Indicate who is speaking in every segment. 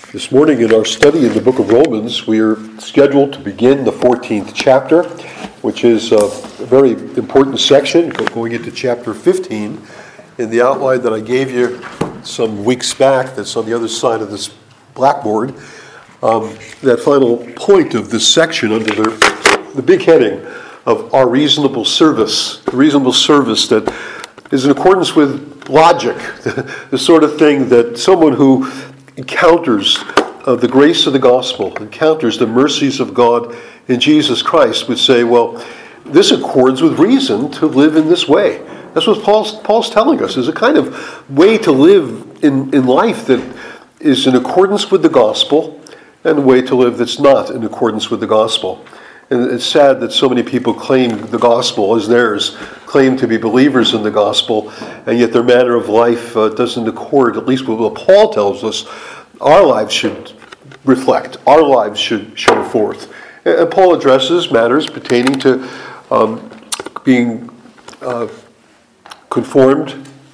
Speaker 1: This morning in our study in the book of Romans, we are scheduled to begin the 14th chapter, which is a very important section, going into chapter 15. In the outline that I gave you some weeks back, that's on the other side of this blackboard, that final point of this section under the big heading of our reasonable service, the reasonable service that is in accordance with logic, the sort of thing that someone who encounters the grace of the gospel, encounters the mercies of God in Jesus Christ would say, well, this accords with reason to live in this way. That's what Paul's telling us. There's a kind of way to live in life that is in accordance with the gospel and a way to live that's not in accordance with the gospel. And it's sad that so many people claim the gospel as theirs, claim to be believers in the gospel, and yet their manner of life doesn't accord, at least with what Paul tells us, our lives should reflect, our lives should show forth. And Paul addresses matters pertaining to being conformed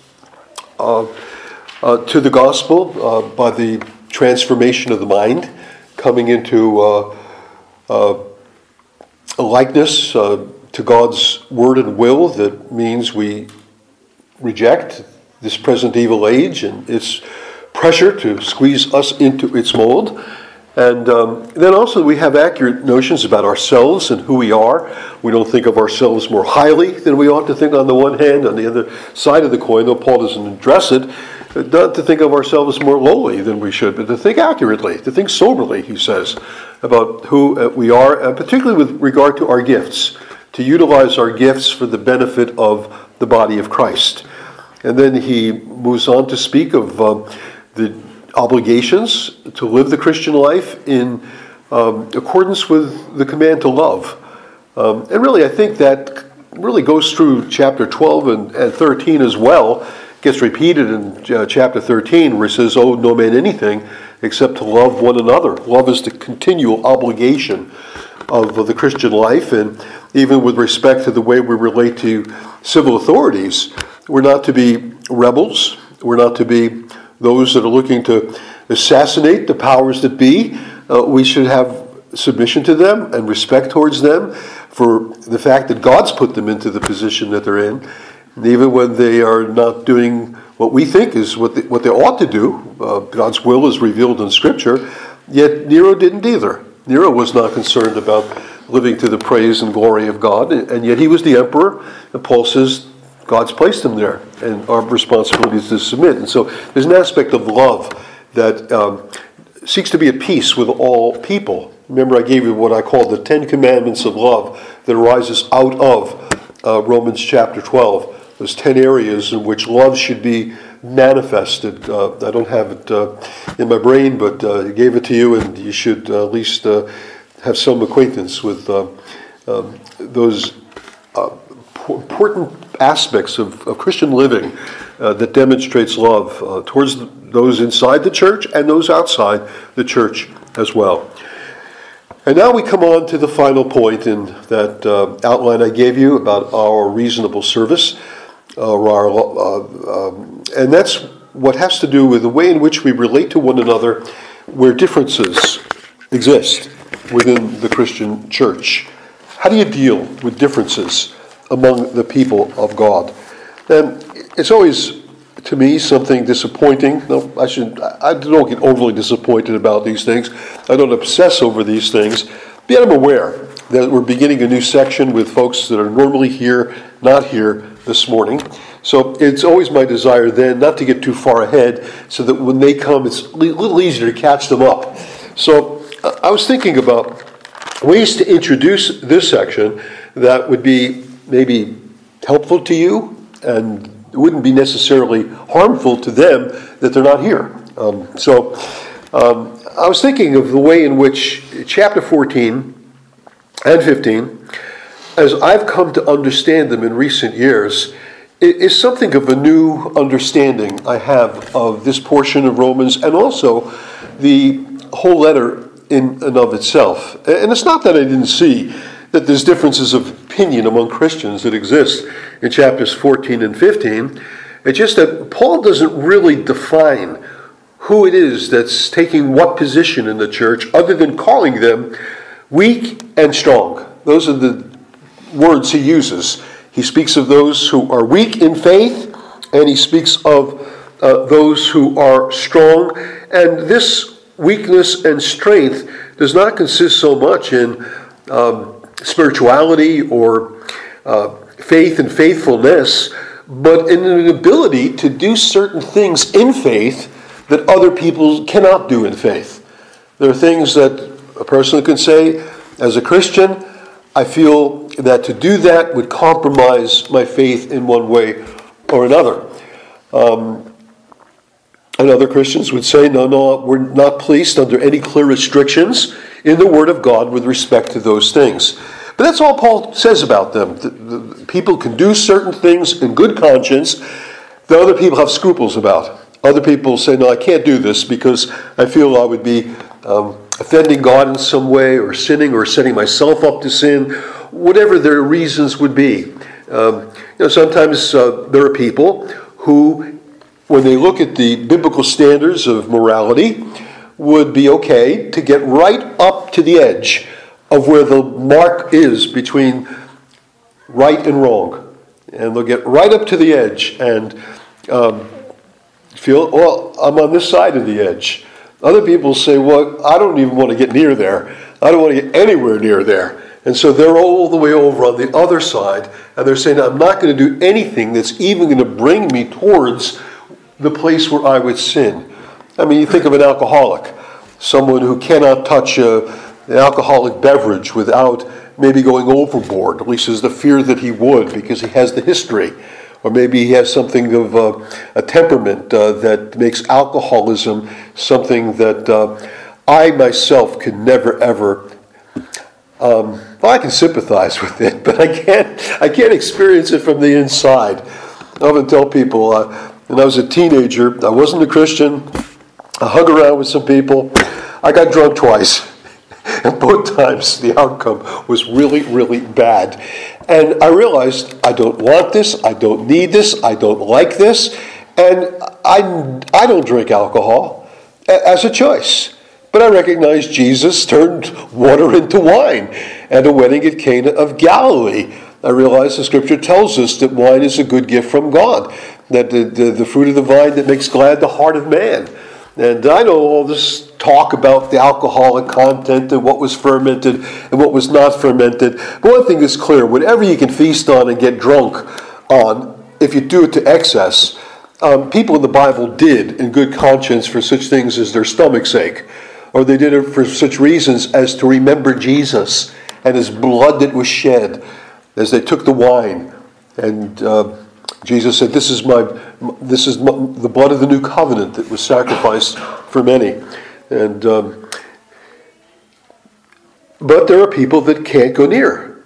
Speaker 1: to the gospel by the transformation of the mind, coming into a likeness to God's word and will. That means we reject this present evil age and its pressure to squeeze us into its mold. And then also we have accurate notions about ourselves and who we are. We don't think of ourselves more highly than we ought to think on the one hand. On the other side of the coin, though Paul doesn't address it, not to think of ourselves more lowly than we should, but to think accurately, to think soberly, he says, about who we are, and particularly with regard to our gifts, to utilize our gifts for the benefit of the body of Christ. And then he moves on to speak of the obligations to live the Christian life in accordance with the command to love. And really, I think that really goes through chapter 12 and 13 as well. Gets repeated in chapter 13 where it says, "Owe no man anything except to love one another." Love is the continual obligation of the Christian life, and even with respect to the way we relate to civil authorities, we're not to be rebels. We're not to be those that are looking to assassinate the powers that be. We should have submission to them and respect towards them for the fact that God's put them into the position that they're in. And even when they are not doing what we think is what they ought to do, God's will is revealed in Scripture, yet Nero didn't either. Nero was not concerned about living to the praise and glory of God, and yet he was the emperor, and Paul says God's placed him there, and our responsibility is to submit. And so there's an aspect of love that seeks to be at peace with all people. Remember, I gave you what I call the 10 Commandments of love that arises out of Romans chapter 12. There's 10 areas in which love should be manifested. I don't have it in my brain, but I gave it to you, and you should at least have some acquaintance with those important aspects of Christian living that demonstrates love towards those inside the church and those outside the church as well. And now we come on to the final point in that outline I gave you about our reasonable service. And that's what has to do with the way in which we relate to one another where differences exist within the Christian church. How do you deal with differences among the people of God? And it's always, to me, something disappointing. No, I don't get overly disappointed about these things. I don't obsess over these things. But I'm aware that we're beginning a new section with folks that are normally here, not here this morning. So it's always my desire then not to get too far ahead so that when they come, it's a little easier to catch them up. So I was thinking about ways to introduce this section that would be maybe helpful to you and wouldn't be necessarily harmful to them that they're not here. I was thinking of the way in which chapter 14 and 15, as I've come to understand them in recent years, is something of a new understanding I have of this portion of Romans and also the whole letter in and of itself. And it's not that I didn't see that there's differences of opinion among Christians that exist in chapters 14 and 15. It's just that Paul doesn't really define who it is that's taking what position in the church, other than calling them weak and strong. Those are the words he uses. He speaks of those who are weak in faith, and he speaks of those who are strong. And this weakness and strength does not consist so much in spirituality or faith and faithfulness, but in an ability to do certain things in faith that other people cannot do in faith. There are things that a person can say, as a Christian, I feel that to do that would compromise my faith in one way or another. And other Christians would say, no, we're not placed under any clear restrictions in the Word of God with respect to those things. But that's all Paul says about them. The people can do certain things in good conscience that other people have scruples about. Other people say, no, I can't do this because I feel I would be offending God in some way, or sinning, or setting myself up to sin, whatever their reasons would be. Sometimes there are people who, when they look at the biblical standards of morality, would be okay to get right up to the edge of where the mark is between right and wrong. And they'll get right up to the edge and feel, well, I'm on this side of the edge. Other people say, well, I don't even want to get near there. I don't want to get anywhere near there. And so they're all the way over on the other side, and they're saying, I'm not going to do anything that's even going to bring me towards the place where I would sin. I mean, you think of an alcoholic, someone who cannot touch an alcoholic beverage without maybe going overboard. At least there's the fear that he would, because he has the history. Or maybe he has something of a temperament that makes alcoholism something that I myself could never, ever... I can sympathize with it, but I can't experience it from the inside. I often tell people, when I was a teenager, I wasn't a Christian. I hung around with some people. I got drunk twice. And both times the outcome was really, really bad. And I realized I don't want this, I don't need this, I don't like this, and I don't drink alcohol as a choice. But I recognize Jesus turned water into wine at a wedding at Cana of Galilee. I realize the Scripture tells us that wine is a good gift from God, that the fruit of the vine that makes glad the heart of man. And I know all this talk about the alcoholic content and what was fermented and what was not fermented. But one thing is clear, whatever you can feast on and get drunk on, if you do it to excess, people in the Bible did in good conscience for such things as their stomach's ache. Or they did it for such reasons as to remember Jesus and his blood that was shed as they took the wine. And Jesus said, this is the blood of the new covenant that was sacrificed for many. And but there are people that can't go near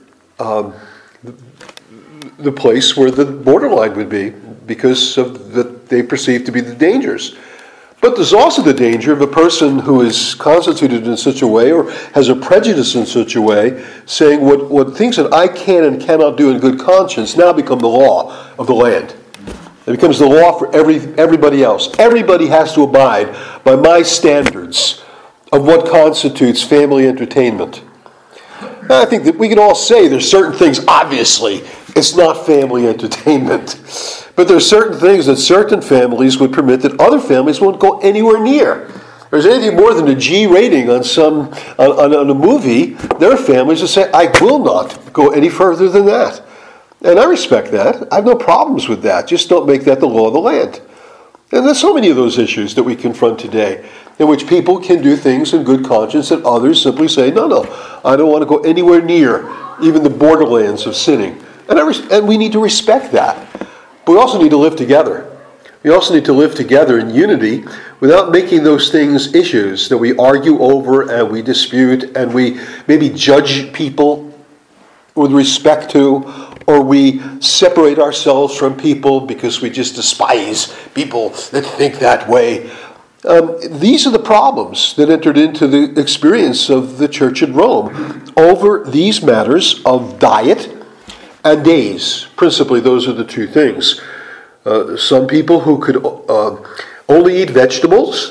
Speaker 1: the place where the borderline would be because of that they perceive to be the dangers. But there's also the danger of a person who is constituted in such a way or has a prejudice in such a way, saying what things that I can and cannot do in good conscience now become the law of the land. It becomes the law for everybody else. Everybody has to abide by my standards of what constitutes family entertainment. And I think that we can all say there's certain things, obviously, it's not family entertainment. But there are certain things that certain families would permit that other families won't go anywhere near. If there's anything more than a G rating on a movie, there are families that say, I will not go any further than that. And I respect that. I have no problems with that. Just don't make that the law of the land. And there's so many of those issues that we confront today, in which people can do things in good conscience and others simply say, no, I don't want to go anywhere near even the borderlands of sinning. And we need to respect that. But we also need to live together. We also need to live together in unity without making those things issues that we argue over and we dispute and we maybe judge people with respect to, or we separate ourselves from people because we just despise people that think that way. These are the problems that entered into the experience of the church in Rome over these matters of diet and days. Principally, those are the two things. Some people who could only eat vegetables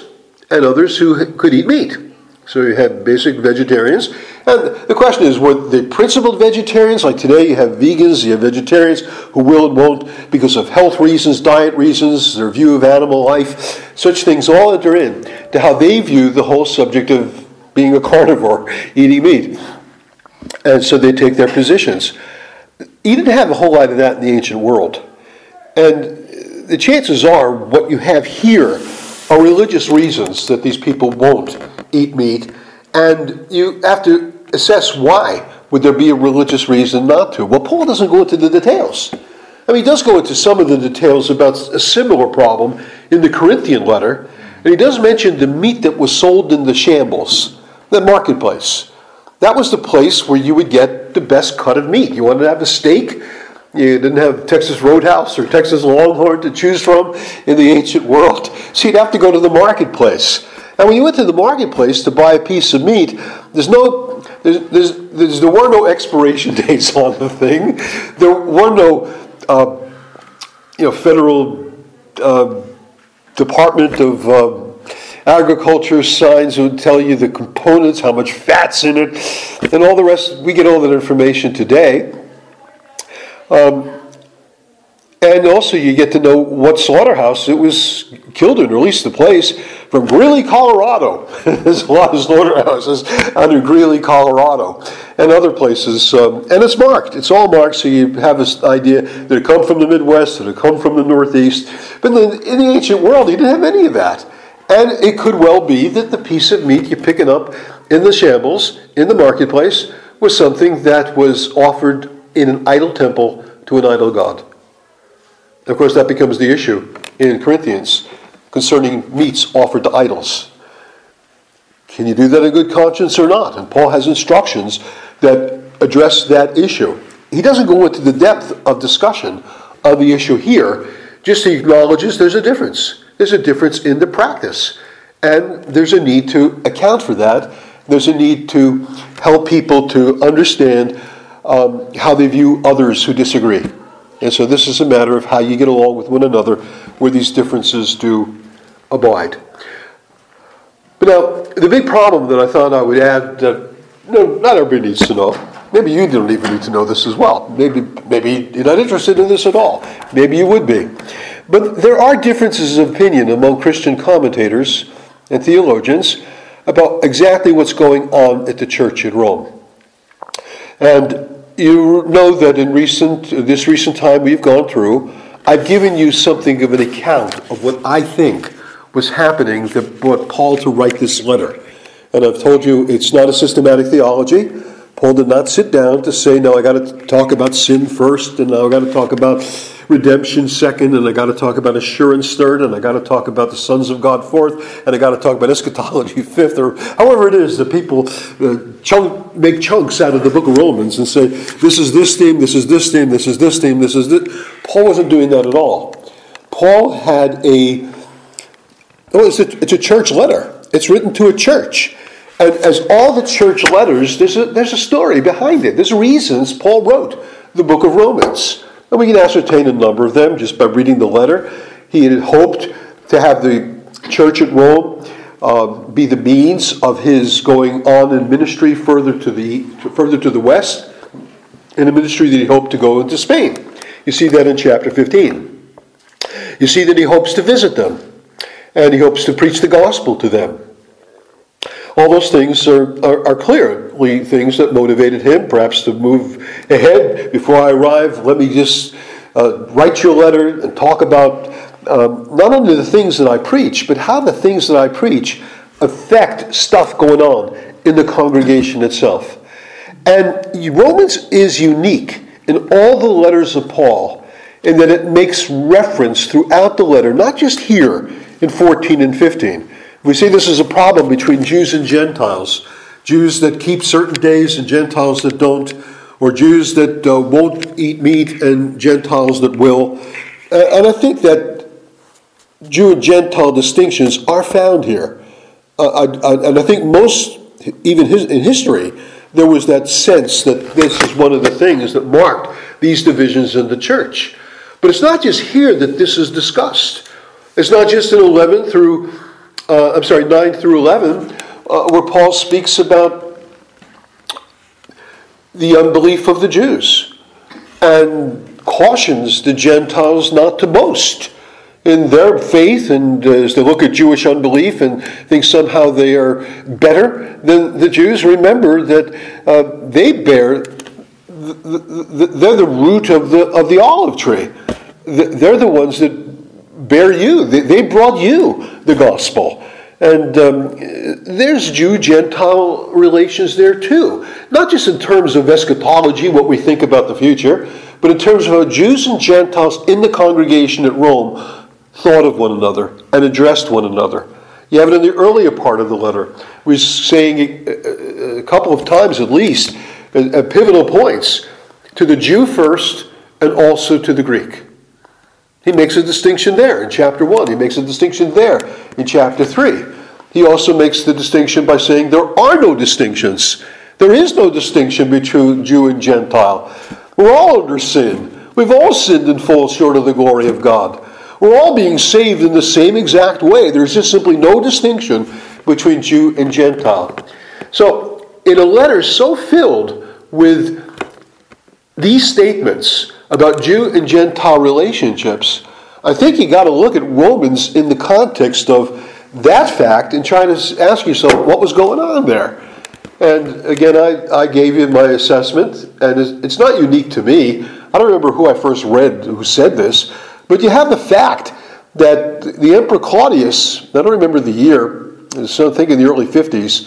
Speaker 1: and others who could eat meat. So you had basic vegetarians. And the question is, were they principled vegetarians? Like today you have vegans, you have vegetarians who will and won't because of health reasons, diet reasons, their view of animal life. Such things all enter in to how they view the whole subject of being a carnivore, eating meat. And so they take their positions. You didn't have a whole lot of that in the ancient world. And the chances are what you have here are religious reasons that these people won't eat meat, and you have to assess why would there be a religious reason not to. Well, Paul doesn't go into the details. I mean, he does go into some of the details about a similar problem in the Corinthian letter, and he does mention the meat that was sold in the shambles, the marketplace. That was the place where you would get the best cut of meat. You wanted to have a steak, you didn't have Texas Roadhouse or Texas Longhorn to choose from in the ancient world, so you'd have to go to the marketplace. And when you went to the marketplace to buy a piece of meat, there were no expiration dates on the thing. There were no, federal Department of Agriculture signs that would tell you the components, how much fat's in it, and all the rest. We get all that information today. And also you get to know what slaughterhouse it was killed in, or at least the place. From Greeley, Colorado. There's a lot of slaughterhouses out in Greeley, Colorado, and other places. And it's marked. It's all marked, so you have this idea that it come from the Midwest, that it come from the Northeast. But in the ancient world, you didn't have any of that. And it could well be that the piece of meat you're picking up in the shambles, in the marketplace, was something that was offered in an idol temple to an idol god. Of course, that becomes the issue in Corinthians concerning meats offered to idols. Can you do that in good conscience or not? And Paul has instructions that address that issue. He doesn't go into the depth of discussion of the issue here, just he acknowledges there's a difference. There's a difference in the practice. And there's a need to account for that. There's a need to help people to understand how they view others who disagree. And so this is a matter of how you get along with one another where these differences do abide. But now, the big problem that I thought I would add that not everybody needs to know, maybe you don't even need to know this as well. Maybe you're not interested in this at all. Maybe you would be. But there are differences of opinion among Christian commentators and theologians about exactly what's going on at the church in Rome. And you know that in this recent time we've gone through, I've given you something of an account of what I think was happening that brought Paul to write this letter. And I've told you it's not a systematic theology. Paul did not sit down to say, no, I got to talk about sin first, and now I got to talk about redemption second, and I got to talk about assurance third, and I got to talk about the sons of God fourth, and I got to talk about eschatology fifth, or however it is that people make chunks out of the book of Romans and say, this is this theme, this is this theme, this is this theme, this is this. Paul wasn't doing that at all. Paul had it's a church letter. It's written to a church. And as all the church letters, there's a story behind it. There's reasons Paul wrote the book of Romans. And we can ascertain a number of them just by reading the letter. He had hoped to have the church at Rome be the means of his going on in ministry further to the west, in a ministry that he hoped to go into Spain. You see that in chapter 15. You see that he hopes to visit them, and he hopes to preach the gospel to them. All those things are clearly things that motivated him, perhaps to move ahead. Before I arrive, let me just write you a letter and talk about not only the things that I preach, but how the things that I preach affect stuff going on in the congregation itself. And Romans is unique in all the letters of Paul in that it makes reference throughout the letter, not just here in 14 and 15. We see this as a problem between Jews and Gentiles. Jews that keep certain days and Gentiles that don't, or Jews that won't eat meat and Gentiles that will. And I think that Jew and Gentile distinctions are found here. And I think most, even in history, there was that sense that this is one of the things that marked these divisions in the church. But it's not just here that this is discussed. It's not just in 11 through 9 through 11, where Paul speaks about the unbelief of the Jews and cautions the Gentiles not to boast in their faith, and as they look at Jewish unbelief and think somehow they are better than the Jews, remember that they're the root of the olive tree. They're the ones that bear you. They brought you the gospel. And there's Jew-Gentile relations there too. Not just in terms of eschatology, what we think about the future, but in terms of how Jews and Gentiles in the congregation at Rome thought of one another and addressed one another. You have it in the earlier part of the letter. We're saying a couple of times at least, at pivotal points, to the Jew first and also to the Greek. He makes a distinction there in chapter 1. He makes a distinction there in chapter 3. He also makes the distinction by saying there are no distinctions. There is no distinction between Jew and Gentile. We're all under sin. We've all sinned and fall short of the glory of God. We're all being saved in the same exact way. There's just simply no distinction between Jew and Gentile. So, in a letter so filled with these statements about Jew and Gentile relationships, I think you got to look at Romans in the context of that fact and try to ask yourself what was going on there. And again, I gave you my assessment, and it's not unique to me. I don't remember who I first read who said this, but you have the fact that the Emperor Claudius, I don't remember the year, so I think in the early 50s,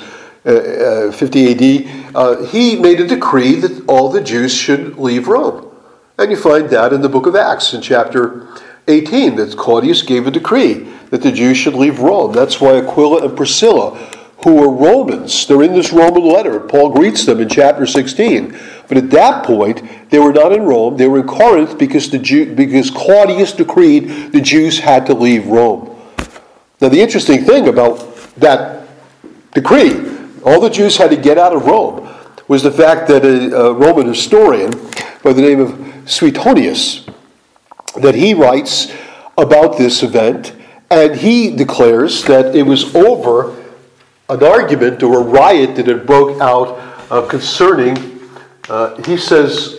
Speaker 1: 50 AD, he made a decree that all the Jews should leave Rome. And you find that in the book of Acts in chapter 18, that Claudius gave a decree that the Jews should leave Rome. That's why Aquila and Priscilla, who were Romans, they're in this Roman letter. Paul greets them in chapter 16. But at that point, they were not in Rome. They were in Corinth because Claudius decreed the Jews had to leave Rome. Now, the interesting thing about that decree, all the Jews had to get out of Rome, was the fact that a Roman historian by the name of Suetonius, that he writes about this event, and he declares that it was over an argument or a riot that had broke out concerning, he says,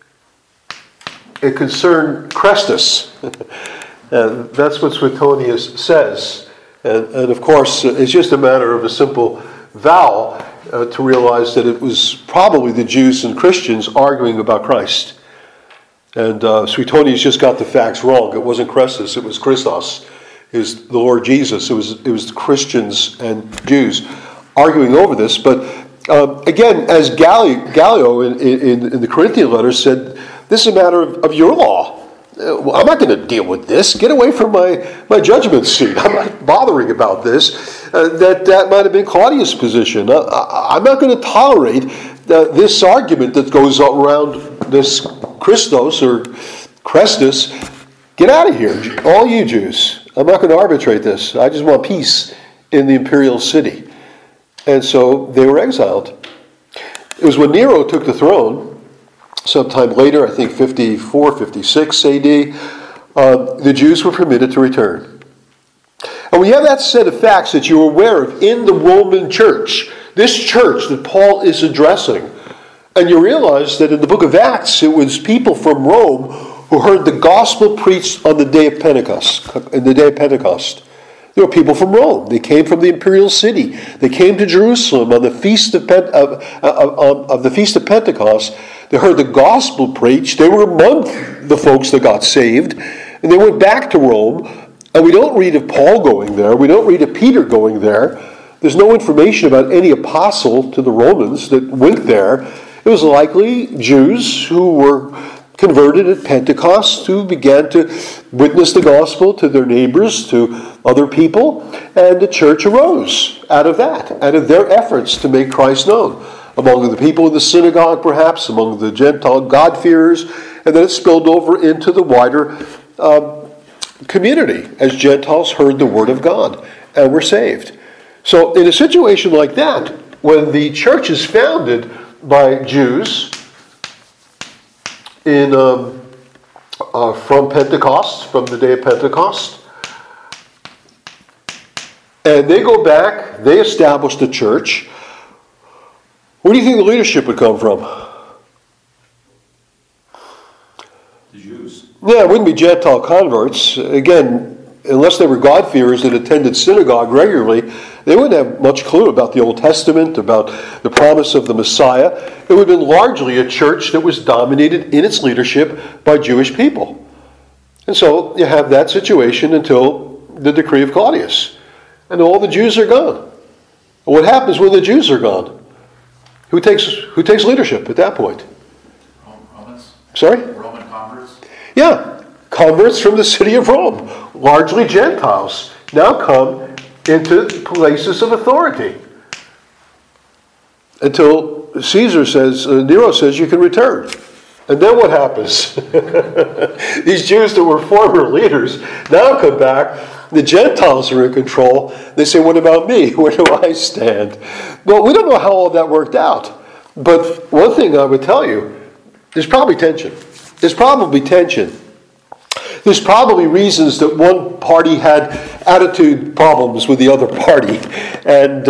Speaker 1: it concerned Chrestus. That's what Suetonius says. And of course, it's just a matter of a simple vow to realize that it was probably the Jews and Christians arguing about Christ. And Suetonius just got the facts wrong. It wasn't Chrestus, it was Christos. It was the Lord Jesus. It was the Christians and Jews arguing over this. But again, as Gallio in the Corinthian letter said, this is a matter of your law. I'm not going to deal with this. Get away from my judgment seat. I'm not bothering about this. That might have been Claudius' position. I'm not going to tolerate this argument that goes around this Christos or Chrestus. Get out of here, all you Jews. I'm not going to arbitrate this. I just want peace in the imperial city. And so they were exiled. It was when Nero took the throne, sometime later, I think 54, 56 AD, the Jews were permitted to return. And we have that set of facts that you're aware of in the Roman church, this church that Paul is addressing. And you realize that in the book of Acts, it was people from Rome who heard the gospel preached on the day of Pentecost. In the day of Pentecost, there were people from Rome. They came from the imperial city. They came to Jerusalem on the feast of the feast of Pentecost. They heard the gospel preached. They were among the folks that got saved, and they went back to Rome. And we don't read of Paul going there. We don't read of Peter going there. There's no information about any apostle to the Romans that went there. It was likely Jews who were converted at Pentecost, who began to witness the gospel to their neighbors, to other people, and the church arose out of that, out of their efforts to make Christ known among the people in the synagogue, perhaps, among the Gentile God-fearers, and then it spilled over into the wider community as Gentiles heard the word of God and were saved. So in a situation like that, when the church is founded by Jews from Pentecost, from the day of Pentecost, And they go back, they establish the church. Where do you think the leadership would come from?
Speaker 2: The Jews.
Speaker 1: Yeah, it wouldn't be Gentile converts. Again, unless they were God-fearers that attended synagogue regularly, they wouldn't have much clue about the Old Testament, about the promise of the Messiah. It would have been largely a church that was dominated in its leadership by Jewish people. And so you have that situation until the decree of Claudius. And all the Jews are gone. What happens when the Jews are gone? Who takes leadership at that point?
Speaker 2: Romans?
Speaker 1: Sorry?
Speaker 2: Roman converts?
Speaker 1: Yeah, converts from the city of Rome, largely Gentiles, now come into places of authority. Until Nero says you can return. And then what happens? These Jews that were former leaders now come back. The Gentiles are in control. They say, what about me? Where do I stand? Well, we don't know how all that worked out. But one thing I would tell you, there's probably tension. There's probably tension. There's probably reasons that one party had attitude problems with the other party. And,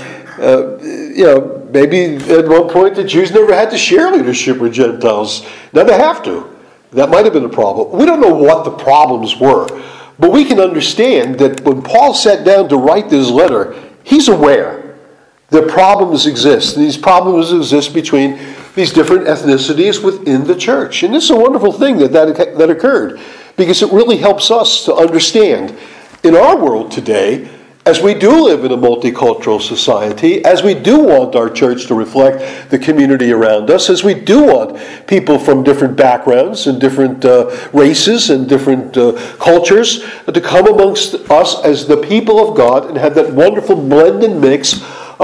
Speaker 1: maybe at one point the Jews never had to share leadership with Gentiles. Now they have to. That might have been a problem. We don't know what the problems were. But we can understand that when Paul sat down to write this letter, he's aware that problems exist. These problems exist between these different ethnicities within the church. And it's a wonderful thing that occurred, because it really helps us to understand in our world today, as we do live in a multicultural society, as we do want our church to reflect the community around us, as we do want people from different backgrounds and different races and different cultures to come amongst us as the people of God and have that wonderful blend and mix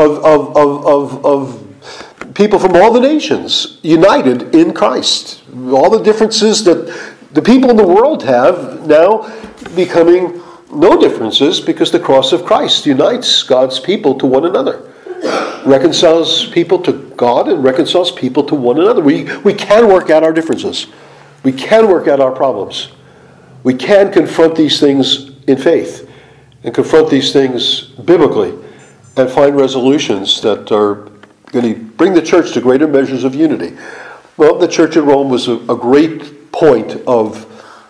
Speaker 1: of people from all the nations united in Christ. All the differences that the people in the world have now becoming no differences, because the cross of Christ unites God's people to one another. Reconciles people to God and reconciles people to one another. We can work out our differences. We can work out our problems. We can confront these things in faith and confront these things biblically and find resolutions that are going to bring the church to greater measures of unity. Well, the church in Rome was a great point of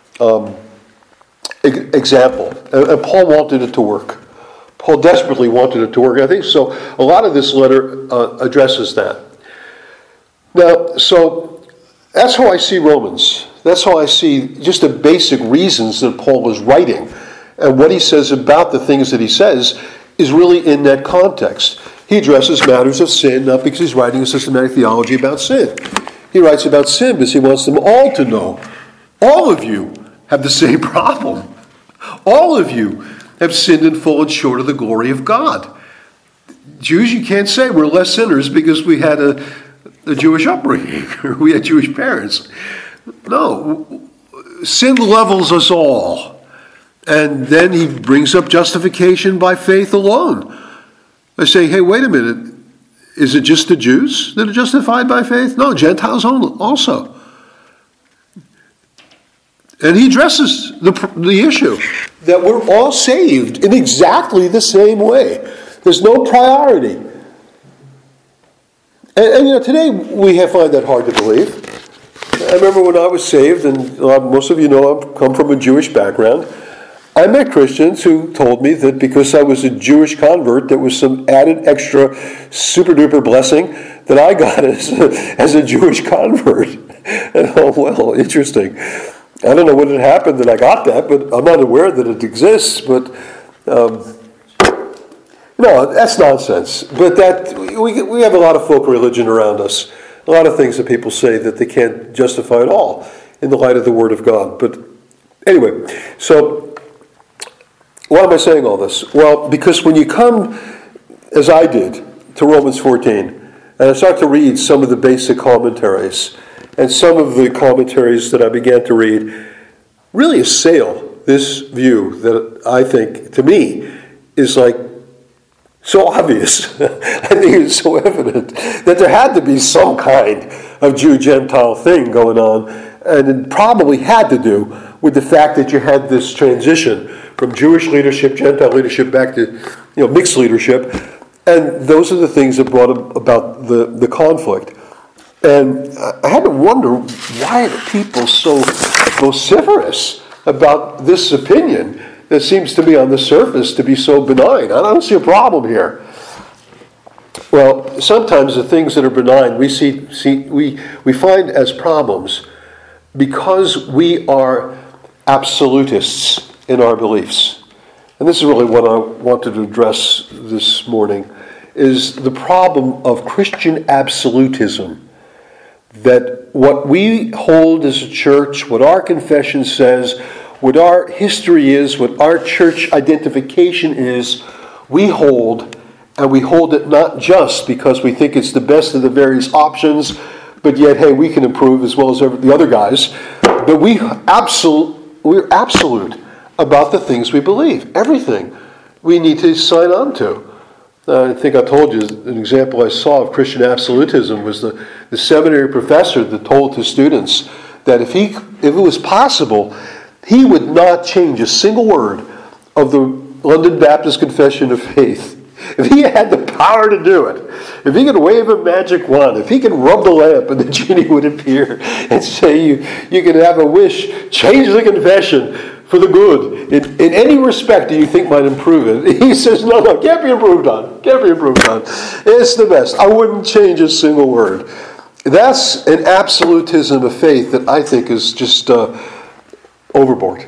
Speaker 1: example. And Paul wanted it to work. Paul desperately wanted it to work. I think so. A lot of this letter addresses that. Now, so that's how I see Romans. That's how I see just the basic reasons that Paul is writing. And what he says about the things that he says is really in that context. He addresses matters of sin, not because he's writing a systematic theology about sin. He writes about sin because he wants them all to know. All of you have the same problem. All of you have sinned and fallen short of the glory of God. Jews, you can't say we're less sinners because we had a Jewish upbringing or we had Jewish parents. No, sin levels us all. And then he brings up justification by faith alone. I say, hey, wait a minute. Is it just the Jews that are justified by faith? No, Gentiles also. And he addresses the issue that we're all saved in exactly the same way. There's no priority. And today we find that hard to believe. I remember when I was saved, and most of you know I come from a Jewish background, I met Christians who told me that because I was a Jewish convert, there was some added extra super duper blessing that I got as a Jewish convert. And well, interesting. I don't know when it happened that I got that, but I'm not aware that it exists. But no, that's nonsense. But that we have a lot of folk religion around us, a lot of things that people say that they can't justify at all in the light of the Word of God. But anyway, so why am I saying all this? Well, because when you come, as I did, to Romans 14, and I start to read some of the basic commentaries, and some of the commentaries that I began to read really assail this view that I think, to me, is like so obvious. I think it's so evident that there had to be some kind of Jew-Gentile thing going on, and it probably had to do with the fact that you had this transition from Jewish leadership, Gentile leadership, back to mixed leadership. And those are the things that brought about the conflict. And I had to wonder, why are people so vociferous about this opinion that seems to me on the surface to be so benign? I don't see a problem here. Well, sometimes the things that are benign we find as problems because we are absolutists in our beliefs. And this is really what I wanted to address this morning, is the problem of Christian absolutism. That what we hold as a church, what our confession says, what our history is, what our church identification is, we hold, and we hold it not just because we think it's the best of the various options, but yet, hey, we can improve as well as the other guys. But we're absolute about the things we believe. Everything we need to sign on to. I think I told you an example I saw of Christian absolutism was the seminary professor that told his students that if it was possible, he would not change a single word of the London Baptist Confession of Faith. If he had the power to do it, if he could wave a magic wand, if he could rub the lamp and the genie would appear and say you can have a wish, change the confession for the good, in any respect that you think might improve it. He says, no, can't be improved on. It's the best. I wouldn't change a single word. That's an absolutism of faith that I think is just overboard.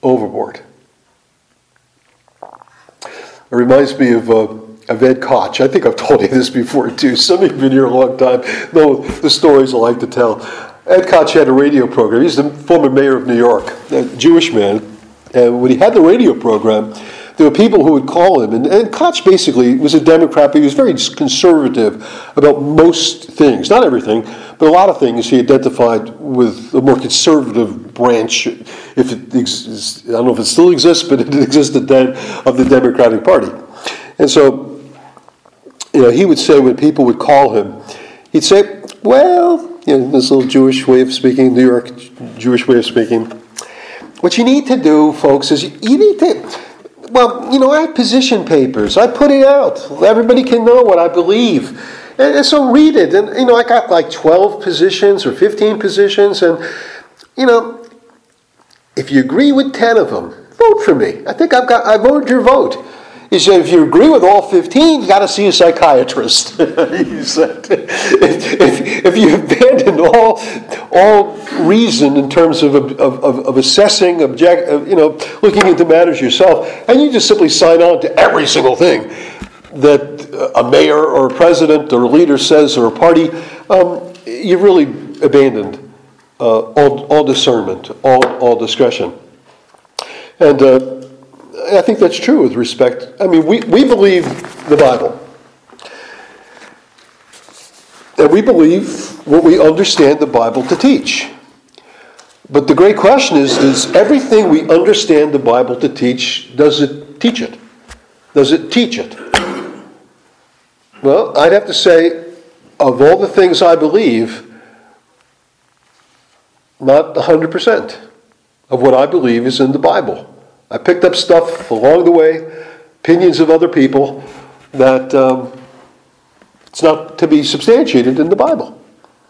Speaker 1: It reminds me of Ed Koch. I think I've told you this before too. Some of you have been here a long time know the stories I like to tell. Ed Koch had a radio program. He's the former mayor of New York, a Jewish man. And when he had the radio program, there were people who would call him. And Koch basically was a Democrat, but he was very conservative about most things. Not everything, but a lot of things he identified with a more conservative branch, if it exists. I don't know if it still exists, but it existed then, of the Democratic Party. And so, he would say when people would call him, he'd say, well, this little Jewish way of speaking, New York Jewish way of speaking, what you need to do, folks, is you need to, I have position papers. I put it out. Everybody can know what I believe. And so read it. And, I got like 12 positions or 15 positions. And, if you agree with 10 of them, vote for me. I think I voted your vote. He said, if you agree with all 15, you got to see a psychiatrist. He said, if you abandon all reason in terms of assessing, looking into matters yourself, and you just simply sign on to every single thing that a mayor or a president or a leader says or a party, you've really abandoned all discernment, all discretion. And I think that's true with respect. I mean, we believe the Bible. And we believe what we understand the Bible to teach. But the great question is everything we understand the Bible to teach, does it teach it? Does it teach it? Well, I'd have to say, of all the things I believe, not 100% of what I believe is in the Bible. I picked up stuff along the way, opinions of other people, that it's not to be substantiated in the Bible.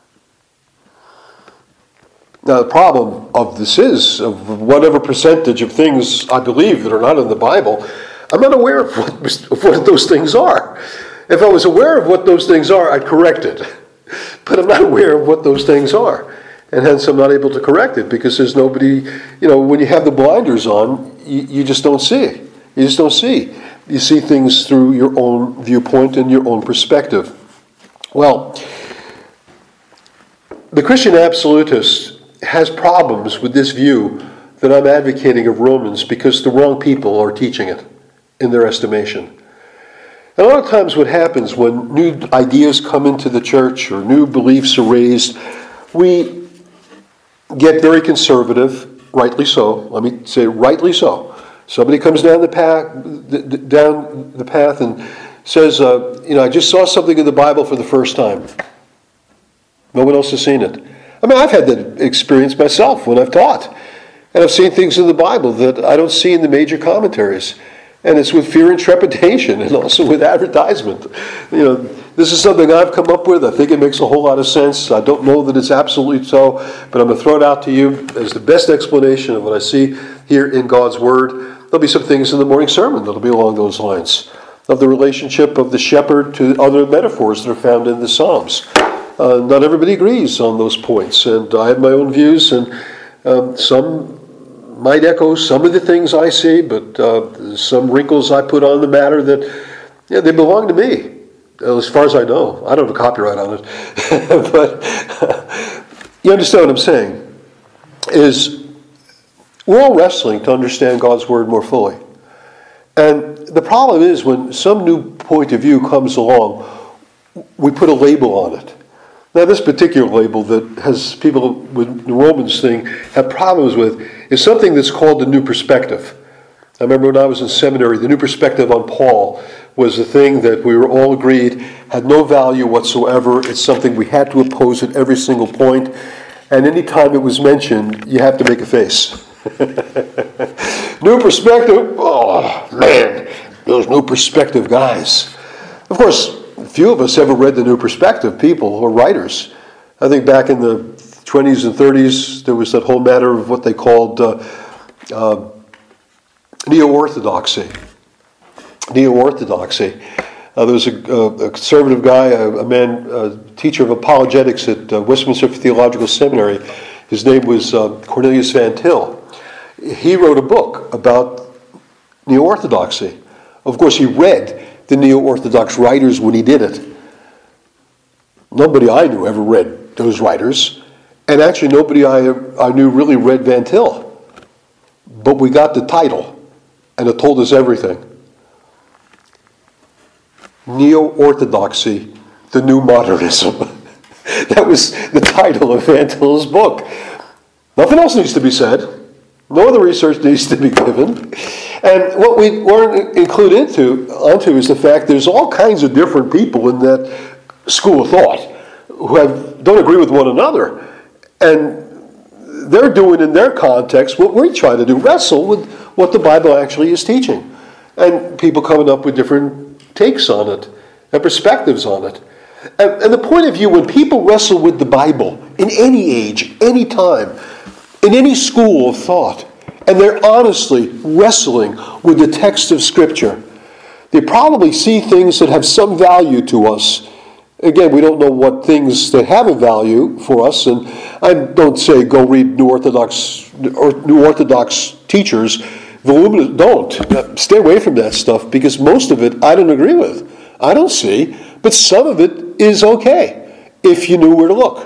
Speaker 1: Now, the problem of this is, of whatever percentage of things I believe that are not in the Bible, I'm not aware of what those things are. If I was aware of what those things are, I'd correct it. But I'm not aware of what those things are. And hence I'm not able to correct it because there's nobody, when you have the blinders on, you just don't see it. You just don't see. You see things through your own viewpoint and your own perspective. Well, the Christian absolutist has problems with this view that I'm advocating of Romans because the wrong people are teaching it in their estimation. And a lot of times what happens when new ideas come into the church or new beliefs are raised, we get very conservative, rightly so. Let me say rightly so. Somebody comes down the path and says, I just saw something in the Bible for the first time. No one else has seen it. I mean, I've had that experience myself when I've taught. And I've seen things in the Bible that I don't see in the major commentaries. And it's with fear and trepidation, and also with advertisement. This is something I've come up with. I think it makes a whole lot of sense. I don't know that it's absolutely so, but I'm going to throw it out to you as the best explanation of what I see here in God's Word. There'll be some things in the morning sermon that'll be along those lines, of the relationship of the shepherd to other metaphors that are found in the Psalms. Not everybody agrees on those points, and I have my own views, and some might echo some of the things I see, but some wrinkles I put on the matter that, they belong to me, as far as I know. I don't have a copyright on it. But you understand what I'm saying, is we're all wrestling to understand God's Word more fully. And the problem is when some new point of view comes along, we put a label on it. Now, this particular label that has people with the Romans thing have problems with is something that's called the New Perspective. I remember when I was in seminary, the New Perspective on Paul was the thing that we were all agreed had no value whatsoever. It's something we had to oppose at every single point. And any time it was mentioned, you have to make a face. New Perspective, oh man, those New Perspective guys. Of course, few of us ever read the New Perspective, people or writers. I think back in the 20s and 30s, there was that whole matter of what they called neo-orthodoxy. Neo-orthodoxy. There was a conservative guy, a teacher of apologetics at Westminster Theological Seminary. His name was Cornelius Van Til. He wrote a book about neo-orthodoxy. Of course, he read the neo-orthodox writers when he did it. Nobody I knew ever read those writers, and actually nobody I knew really read Van Til. But we got the title, and it told us everything. Neo-orthodoxy, the New Modernism. That was the title of Van Til's book. Nothing else needs to be said. No other research needs to be given. And what we weren't included onto is the fact there's all kinds of different people in that school of thought who don't agree with one another. And they're doing in their context what we try to do, wrestle with what the Bible actually is teaching. And people coming up with different takes on it and perspectives on it. And the point of view, when people wrestle with the Bible, in any age, any time, in any school of thought, and they're honestly wrestling with the text of Scripture, they probably see things that have some value to us. Again, we don't know what things that have a value for us, and I don't say go read New Orthodox teachers. Voluminous, don't. Stay away from that stuff, because most of it I don't agree with. I don't see, but some of it is okay if you knew where to look.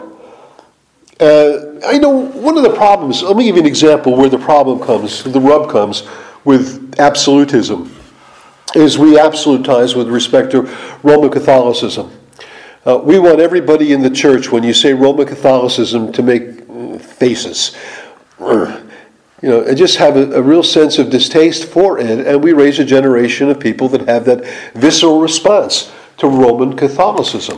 Speaker 1: I know one of the problems, let me give you an example where the problem comes, the rub comes with absolutism, is we absolutize with respect to Roman Catholicism. We want everybody in the church, when you say Roman Catholicism, to make faces. And just have a real sense of distaste for it, and we raise a generation of people that have that visceral response to Roman Catholicism.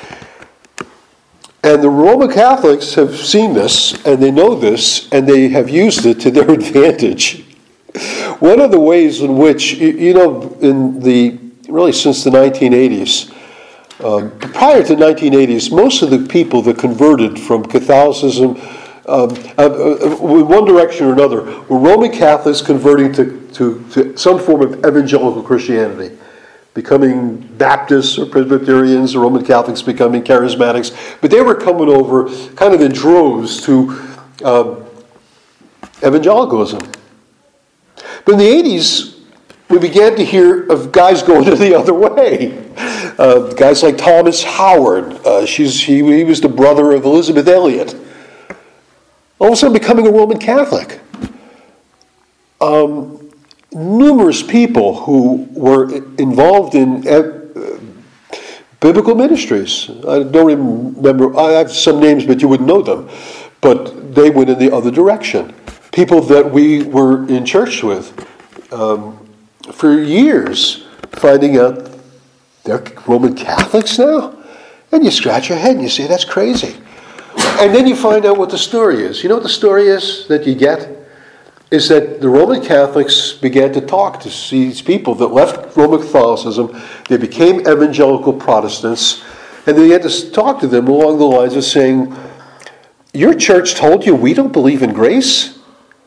Speaker 1: And the Roman Catholics have seen this, and they know this, and they have used it to their advantage. One of the ways in which, really since the 1980s, prior to the 1980s, most of the people that converted from Catholicism, in one direction or another, were Roman Catholics converting to some form of evangelical Christianity, becoming Baptists or Presbyterians, the Roman Catholics becoming Charismatics, but they were coming over kind of in droves to evangelicalism. But in the 80s, we began to hear of guys going the other way. Guys like Thomas Howard, he was the brother of Elizabeth Elliot, all of a sudden becoming a Roman Catholic. Numerous people who were involved in biblical ministries. I don't remember, I have some names, but you wouldn't know them. But they went in the other direction. People that we were in church with for years, finding out they're Roman Catholics now? And you scratch your head and you say, that's crazy. And then you find out what the story is. You know what the story is that you get? is that the Roman Catholics began to talk to these people that left Roman Catholicism. They became evangelical Protestants, and they had to talk to them along the lines of saying, your church told you we don't believe in grace?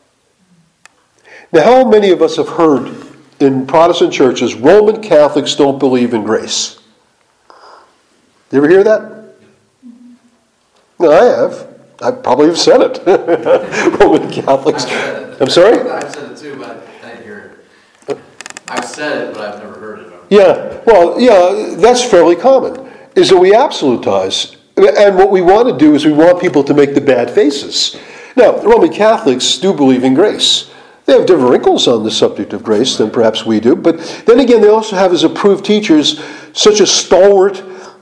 Speaker 1: Now, how many of us have heard in Protestant churches, Roman Catholics don't believe in grace? You ever hear that? No, I have. I probably have said it. Roman Catholics. I'm sorry?
Speaker 2: I've said it too, but I didn't hear it. I've said it, but I've never heard it.
Speaker 1: Yeah, well, yeah, that's fairly common, is that we absolutize. And what we want to do is we want people to make the bad faces. Now, the Roman Catholics do believe in grace. They have different wrinkles on the subject of grace than perhaps we do. But then again, they also have as approved teachers such a stalwart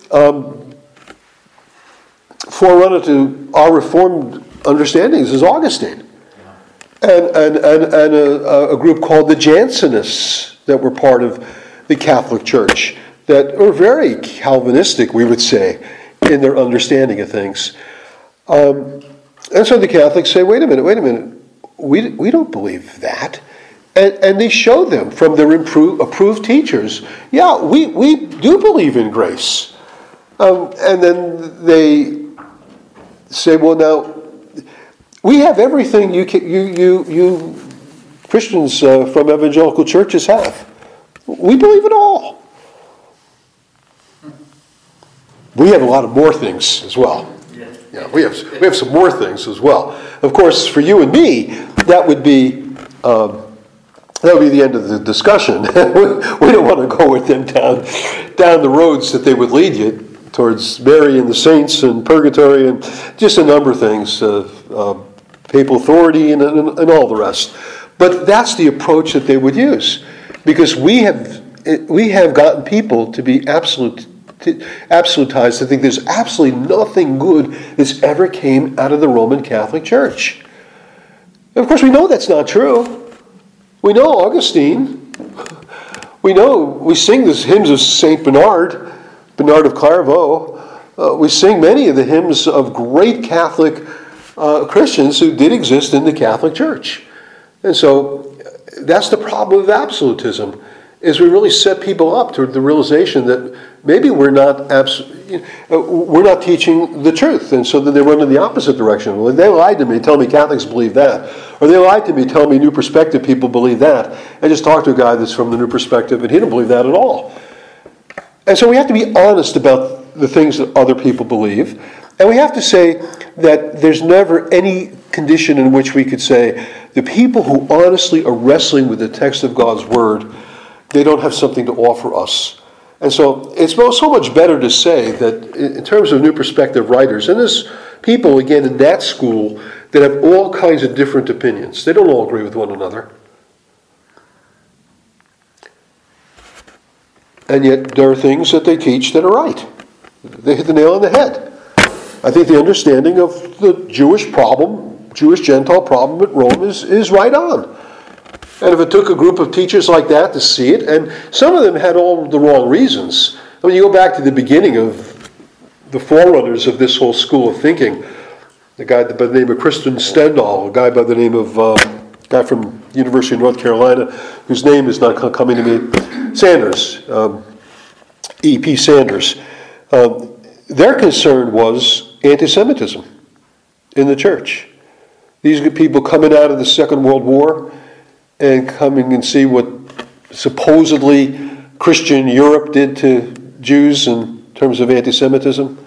Speaker 1: forerunner to our Reformed understandings as Augustine. And a group called the Jansenists that were part of the Catholic Church that were very Calvinistic, we would say, in their understanding of things. And so the Catholics say, wait a minute, we don't believe that. And they show them from their approved teachers, yeah, we do believe in grace. And then they say, well, now, we have everything you Christians from evangelical churches have. We believe it all. We have a lot of more things as well. Yeah, we have some more things as well. Of course, for you and me, that would be the end of the discussion. We don't want to go with them down the roads that they would lead you towards Mary and the saints and purgatory and just a number of things, papal authority and all the rest. But that's the approach that they would use, because we have gotten people to be absolutized, to think there's absolutely nothing good that's ever came out of the Roman Catholic Church. And of course, we know that's not true. We know Augustine. We sing the hymns of Saint Bernard of Clairvaux. We sing many of the hymns of great Catholic Christians who did exist in the Catholic Church. And so that's the problem with absolutism, is we really set people up toward the realization that maybe we're not teaching the truth, and so then they run in the opposite direction. Well, they lied to me, tell me Catholics believe that. Or they lied to me, tell me New Perspective people believe that. I just talked to a guy that's from the New Perspective, and he didn't believe that at all. And so we have to be honest about the things that other people believe, and we have to say that there's never any condition in which we could say the people who honestly are wrestling with the text of God's Word, they don't have something to offer us. And so it's so much better to say that in terms of New Perspective writers, and there's people, again, in that school that have all kinds of different opinions. They don't all agree with one another. And yet there are things that they teach that are right. They hit the nail on the head. I think the understanding of the Jewish problem, Jewish-Gentile problem at Rome is right on. And if it took a group of teachers like that to see it, and some of them had all the wrong reasons. I mean, you go back to the beginning of the forerunners of this whole school of thinking. The guy by the name of Christian Stendhal, a guy by the name of guy from University of North Carolina, whose name is not coming to me, Sanders, E.P. Sanders. Their concern was anti-Semitism in the church. These are people coming out of the Second World War and coming and see what supposedly Christian Europe did to Jews in terms of anti-Semitism.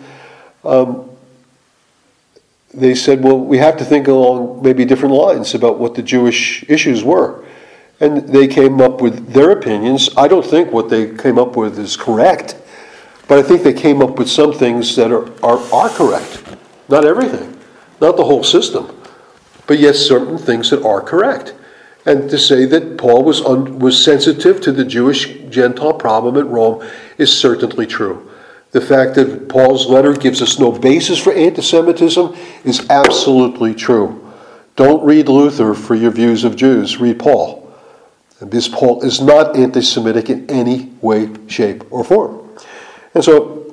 Speaker 1: They said, well, we have to think along maybe different lines about what the Jewish issues were. And they came up with their opinions. I don't think what they came up with is correct, but I think they came up with some things that are correct. Not everything, not the whole system, but yet certain things that are correct. And to say that Paul was sensitive to the Jewish-Gentile problem at Rome is certainly true. The fact that Paul's letter gives us no basis for anti-Semitism is absolutely true. Don't read Luther for your views of Jews. Read Paul. And this Paul is not anti-Semitic in any way, shape, or form. And so,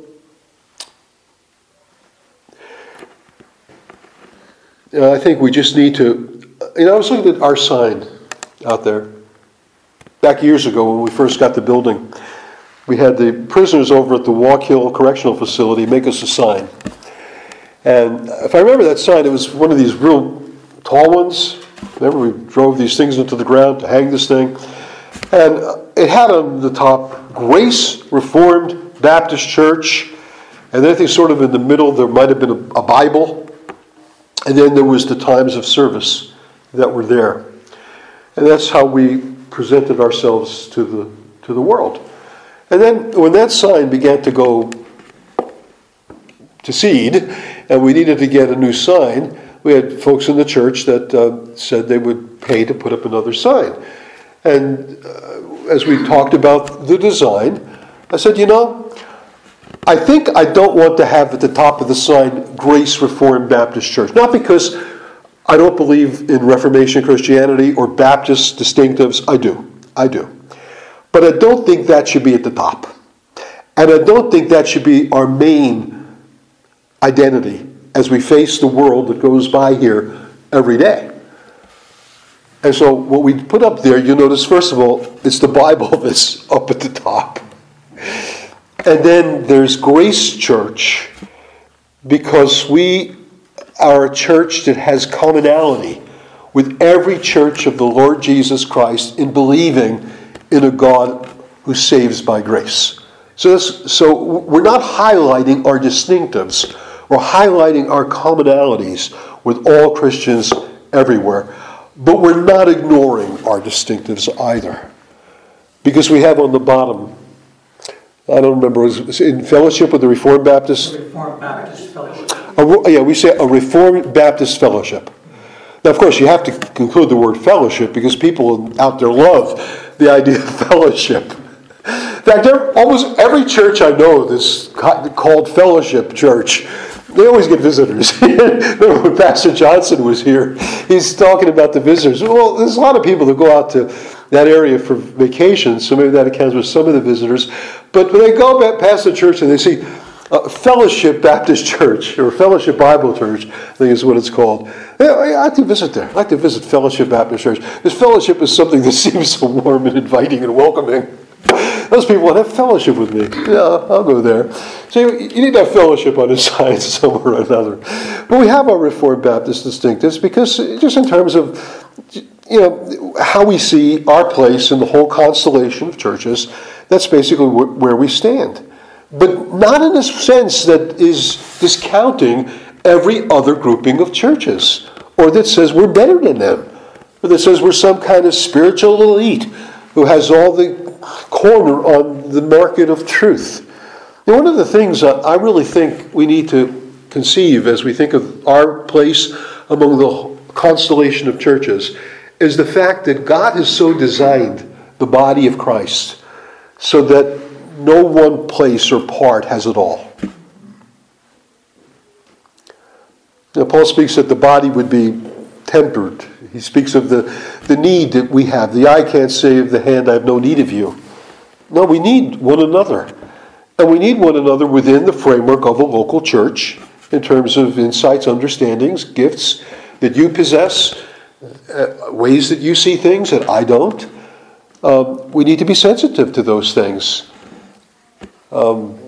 Speaker 1: I think we just need to I was looking at our sign out there. Back years ago when we first got the building, we had the prisoners over at the Walk Hill Correctional Facility make us a sign. And if I remember that sign, it was one of these real tall ones. Remember, we drove these things into the ground to hang this thing. And it had on the top, Grace Reformed Baptist Church. And then I think sort of in the middle there might have been a Bible. And then there was the times of service that were there. And that's how we presented ourselves to the world. And then when that sign began to go to seed, and we needed to get a new sign, we had folks in the church that said they would pay to put up another sign. And as we talked about the design, I said, I think I don't want to have at the top of the sign Grace Reformed Baptist Church. Not because I don't believe in Reformation Christianity or Baptist distinctives. I do. But I don't think that should be at the top. And I don't think that should be our main identity as we face the world that goes by here every day. And so what we put up there, you notice, first of all, it's the Bible that's up at the top. And then there's Grace Church, because we are a church that has commonality with every church of the Lord Jesus Christ in believing in a God who saves by grace. So we're not highlighting our distinctives. We're highlighting our commonalities with all Christians everywhere. But we're not ignoring our distinctives either. Because we have on the bottom, I don't remember, was in fellowship with the Reformed Baptist?
Speaker 3: Reformed Baptist Fellowship.
Speaker 1: We say a Reformed Baptist Fellowship. Now, of course, you have to include the word fellowship because people out there love the idea of fellowship. In fact, almost every church I know that's called Fellowship Church, they always get visitors. Remember when Pastor Johnson was here, he's talking about the visitors. Well, there's a lot of people that go out to that area for vacation, so maybe that accounts for some of the visitors. But when they go past the church and they see Fellowship Baptist Church, or Fellowship Bible Church, I think is what it's called. I like to visit there. I like to visit Fellowship Baptist Church. Because fellowship is something that seems so warm and inviting and welcoming. Those people want to have fellowship with me. Yeah, I'll go there. So you need to have fellowship on the side somewhere or another. But we have our Reformed Baptist distinctives because just in terms of how we see our place in the whole constellation of churches, that's basically where we stand. But not in a sense that is discounting every other grouping of churches, or that says we're better than them, or that says we're some kind of spiritual elite who has all the corner on the market of truth. One of the things I really think we need to conceive as we think of our place among the constellation of churches is the fact that God has so designed the body of Christ so that no one place or part has it all. Now, Paul speaks that the body would be tempered. He speaks of the need that we have. The eye can't say of the hand, I have no need of you. No, we need one another. And we need one another within the framework of a local church in terms of insights, understandings, gifts that you possess, ways that you see things that I don't. We need to be sensitive to those things. I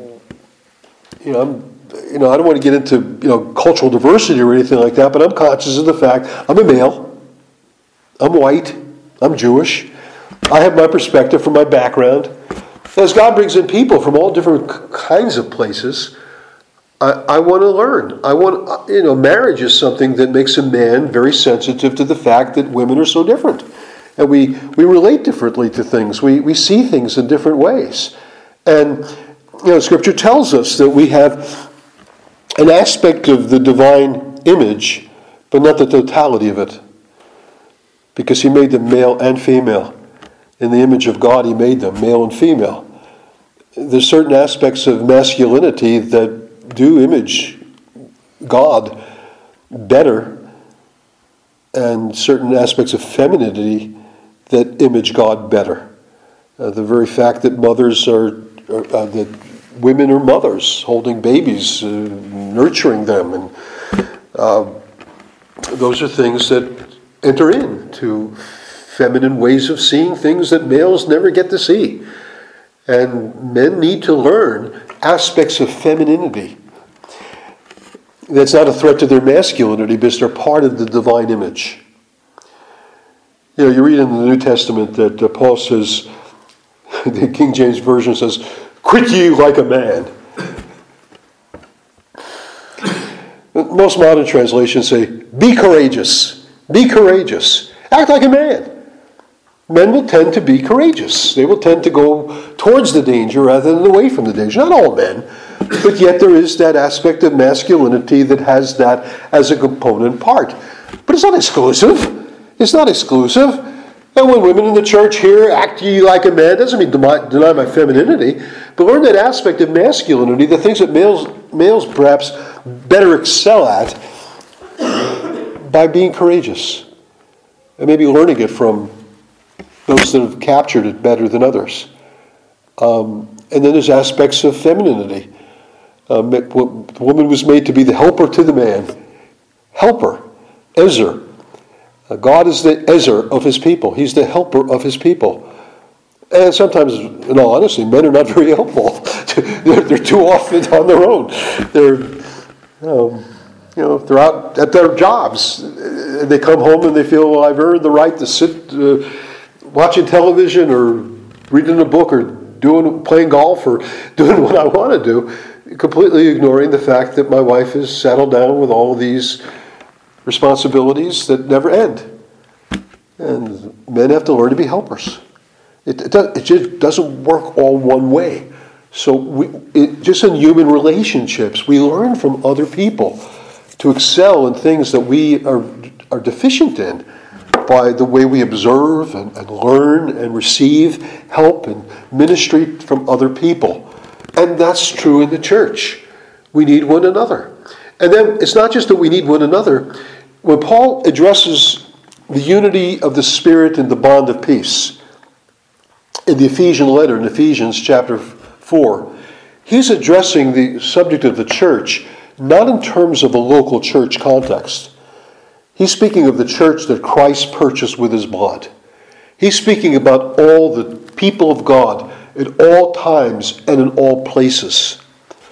Speaker 1: don't want to get into cultural diversity or anything like that, but I'm conscious of the fact I'm a male, I'm white, I'm Jewish, I have my perspective from my background. As God brings in people from all different kinds of places, I want to learn. Marriage is something that makes a man very sensitive to the fact that women are so different, and we relate differently to things. We see things in different ways, and Scripture tells us that we have an aspect of the divine image, but not the totality of it. Because He made them male and female. In the image of God, He made them male and female. There's certain aspects of masculinity that do image God better, and certain aspects of femininity that image God better. The very fact that that women are mothers, holding babies, nurturing them, and those are things that enter into feminine ways of seeing things that males never get to see. And men need to learn aspects of femininity. That's not a threat to their masculinity, because they're part of the divine image. You read in the New Testament that Paul says, the King James Version says, "Quit ye like a man." Most modern translations say, "Be courageous. Be courageous. Act like a man." Men will tend to be courageous. They will tend to go towards the danger rather than away from the danger. Not all men, but yet there is that aspect of masculinity that has that as a component part. But it's not exclusive. It's not exclusive. And when women in the church hear, "Act ye like a man," doesn't mean deny my femininity, but learn that aspect of masculinity, the things that males perhaps better excel at, by being courageous. And maybe learning it from those that have captured it better than others. And then there's aspects of femininity. The woman was made to be the helper to the man. Helper. Ezer. God is the Ezer of his people. He's the helper of his people. And sometimes, in all honesty, men are not very helpful. They're too often on their own. They're out at their jobs. They come home and they feel, well, I've earned the right to sit watching television or reading a book or playing golf or doing what I want to do, completely ignoring the fact that my wife has settled down with all of these responsibilities that never end. And men have to learn to be helpers. It just doesn't work all one way. So just in human relationships, we learn from other people to excel in things that we are deficient in by the way we observe and learn and receive help and ministry from other people. And that's true in the church. We need one another. And then it's not just that we need one another. When Paul addresses the unity of the Spirit and the bond of peace, in the Ephesian letter, in Ephesians chapter 4, he's addressing the subject of the church not in terms of a local church context. He's speaking of the church that Christ purchased with his blood. He's speaking about all the people of God at all times and in all places.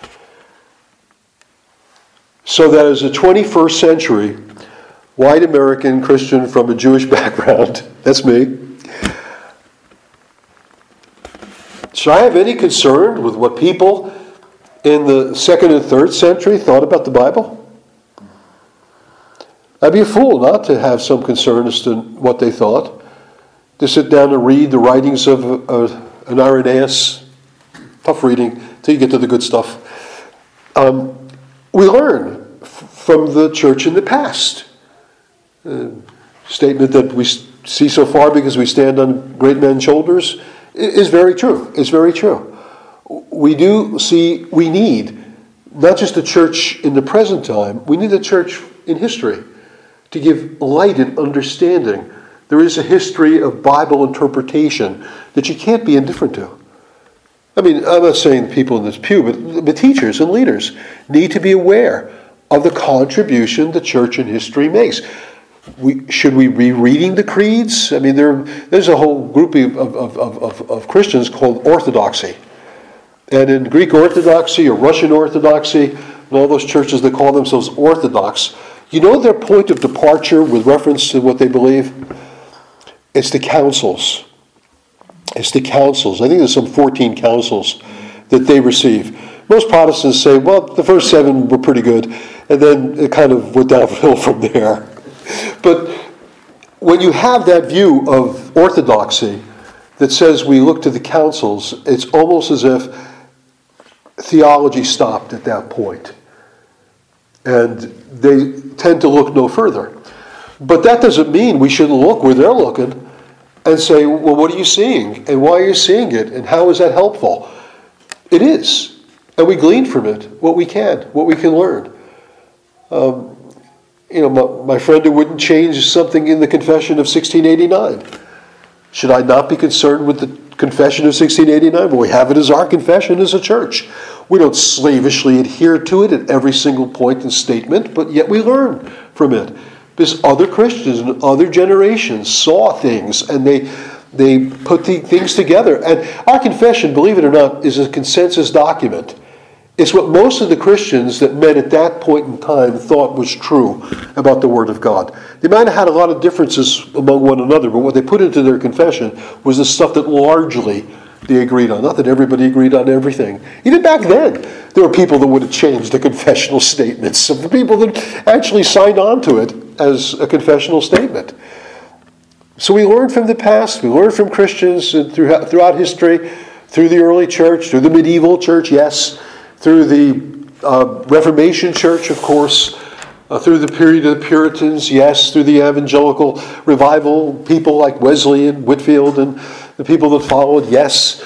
Speaker 1: So that as a 21st century white American Christian from a Jewish background, that's me, should I have any concern with what people in the 2nd and 3rd century thought about the Bible? I'd be a fool not to have some concern as to what they thought. To sit down and read the writings of an Irenaeus. Tough reading till you get to the good stuff. We learn from the church in the past. Statement that we see so far because we stand on great men's shoulders is very true. It's very true. We need not just the church in the present time, we need the church in history to give light and understanding. There is a history of Bible interpretation that you can't be indifferent to. I mean, I'm not saying people in this pew, but the teachers and leaders need to be aware of the contribution the church in history makes. Should we be reading the creeds? I mean, there's a whole group of Christians called Orthodoxy. And in Greek Orthodoxy or Russian Orthodoxy, and all those churches that call themselves Orthodox, you know their point of departure with reference to what they believe? It's the councils. It's the councils. I think there's some 14 councils that they receive. Most Protestants say, well, the first 7 were pretty good, and then it kind of went downhill from there. But when you have that view of orthodoxy that says we look to the councils, it's almost as if theology stopped at that point. And they tend to look no further. But that doesn't mean we shouldn't look where they're looking and say, well, what are you seeing? And why are you seeing it? And how is that helpful? It is. And we glean from it what we can learn. My friend who wouldn't change something in the Confession of 1689. Should I not be concerned with the Confession of 1689? Well, we have it as our confession as a church. We don't slavishly adhere to it at every single point and statement, but yet we learn from it. Because other Christians in other generations saw things, and they put the things together. And our confession, believe it or not, is a consensus document. It's what most of the Christians that met at that point in time thought was true about the Word of God. They might have had a lot of differences among one another, but what they put into their confession was the stuff that largely they agreed on. Not that everybody agreed on everything. Even back then, there were people that would have changed the confessional statements of the people that actually signed on to it as a confessional statement. So we learn from the past. We learn from Christians throughout history, through the early church, through the medieval church, yes, through the Reformation church, of course, through the period of the Puritans, yes, through the evangelical revival, people like Wesley and Whitefield and the people that followed, yes,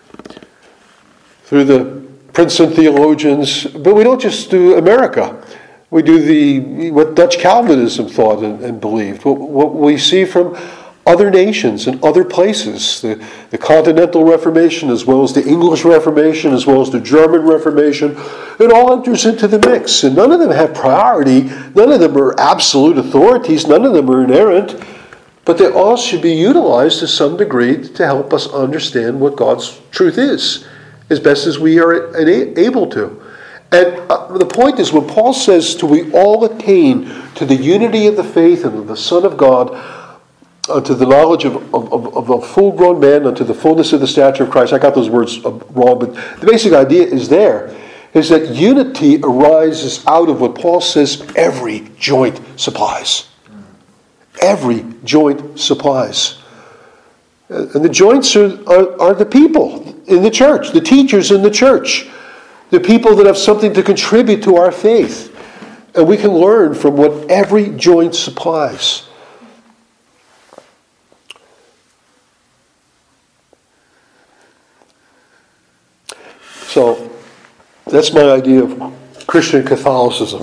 Speaker 1: through the Princeton theologians. But we don't just do America. We do what Dutch Calvinism thought and believed. What we see from other nations and other places, the Continental Reformation as well as the English Reformation as well as the German Reformation, it all enters into the mix. And none of them have priority, none of them are absolute authorities, none of them are inerrant, but they all should be utilized to some degree to help us understand what God's truth is, as best as we are able to. And the point is, when Paul says we all attain to the unity of the faith and of the Son of God, unto the knowledge of a full-grown man, unto the fullness of the stature of Christ. I got those words wrong, but the basic idea is that unity arises out of what Paul says every joint supplies. Every joint supplies. And the joints are the people in the church, the teachers in the church, the people that have something to contribute to our faith. And we can learn from what every joint supplies. So, that's my idea of Christian Catholicism.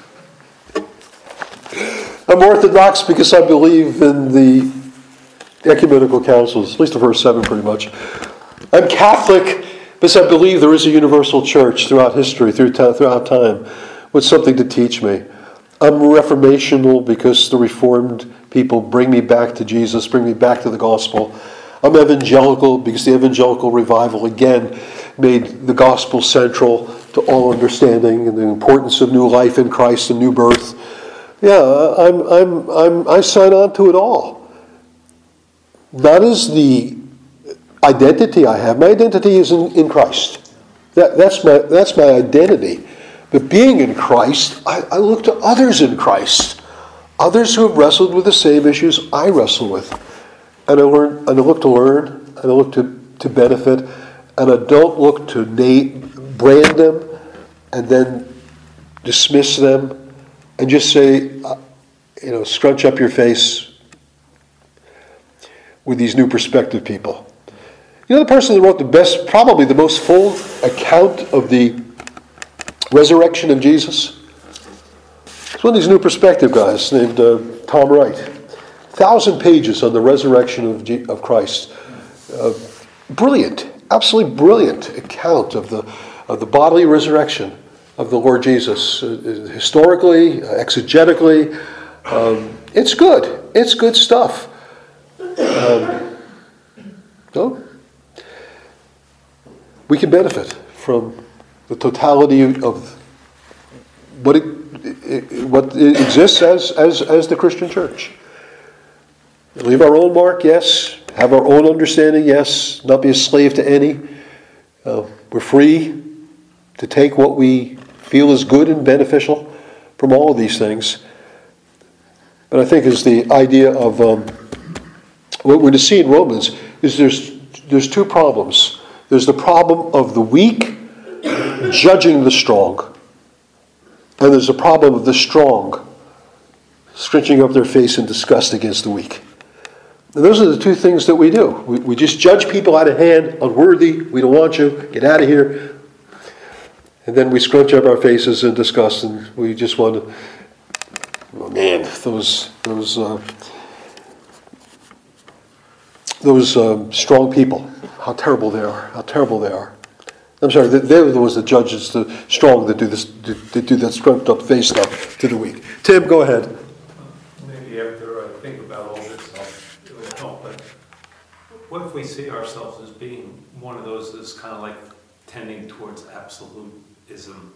Speaker 1: I'm Orthodox because I believe in the ecumenical councils, at least the first 7 pretty much. I'm Catholic because I believe there is a universal church throughout history, throughout time, with something to teach me. I'm Reformational because the Reformed people bring me back to Jesus, bring me back to the gospel. I'm evangelical because the evangelical revival again made the gospel central to all understanding and the importance of new life in Christ and new birth. Yeah, I sign on to it all. Not as the identity I have. My identity is in Christ. That's my identity. But being in Christ, I look to others in Christ. Others who have wrestled with the same issues I wrestle with. And I look to learn, and I look to benefit, and I don't look to brand them and then dismiss them and just say, scrunch up your face with these new perspective people. The person that wrote probably the most full account of the resurrection of Jesus? It's one of these new perspective guys named Tom Wright. 1,000 pages on the resurrection of Christ. Brilliant, absolutely brilliant account of the bodily resurrection of the Lord Jesus. Historically, exegetically, it's good. It's good stuff. We can benefit from the totality of what exists as the Christian church. Leave our own mark, yes. Have our own understanding, yes. Not be a slave to any. We're free to take what we feel is good and beneficial from all of these things. But I think is the idea of what we're to see in Romans is there's 2 problems. There's the problem of the weak judging the strong. And there's the problem of the strong scrunching up their face in disgust against the weak. And those are the 2 things that we do. We just judge people out of hand, unworthy, we don't want you, get out of here. And then we scrunch up our faces in disgust, and we just want to, those strong people, how terrible they are. I'm sorry, they're the ones that judge the strong that do this, that do that scrunched up face stuff to the weak. Tim, go ahead.
Speaker 3: what if we see ourselves as being one of those that's kind of like tending towards absolutism?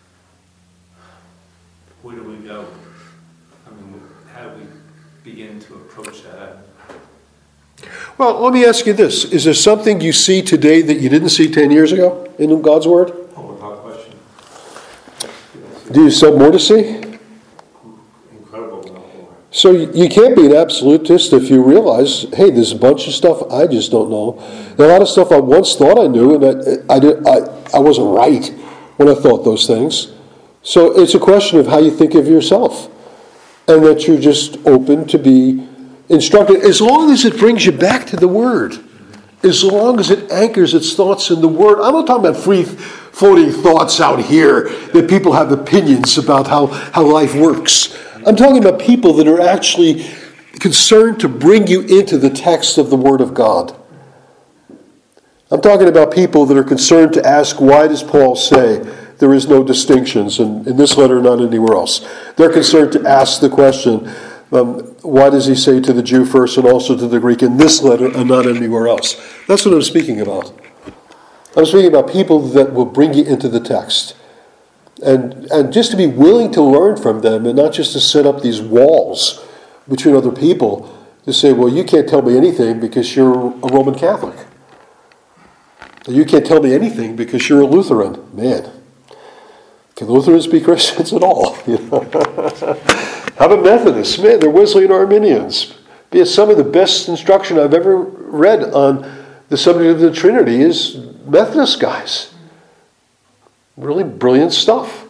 Speaker 3: Where do we go? I mean, how do we begin to approach that?
Speaker 1: Well, let me ask you this. Is there something you see today that you didn't see 10 years ago in God's Word?
Speaker 3: Oh, without question.
Speaker 1: Do you still have more to see?
Speaker 3: Incredible amount more.
Speaker 1: So you can't be an absolutist if you realize, hey, there's a bunch of stuff I just don't know. There are a lot of stuff I once thought I knew, and I wasn't right when I thought those things. So it's a question of how you think of yourself, and that you're just open to be instructed, as long as it brings you back to the Word, as long as it anchors its thoughts in the Word. I'm not talking about free-floating thoughts out here that people have opinions about how life works. I'm talking about people that are actually concerned to bring you into the text of the Word of God. I'm talking about people that are concerned to ask, why does Paul say there is no distinctions in this letter, not anywhere else? They're concerned to ask the question, why does he say to the Jew first and also to the Greek in this letter and not anywhere else? That's what I'm speaking about. I'm speaking about people that will bring you into the text. And just to be willing to learn from them and not just to set up these walls between other people to say, well, you can't tell me anything because you're a Roman Catholic. You can't tell me anything because you're a Lutheran. Man, can Lutherans be Christians at all? How about Methodists? Man, they're Wesleyan Arminians. Some of the best instruction I've ever read on the subject of the Trinity is Methodist guys. Really brilliant stuff.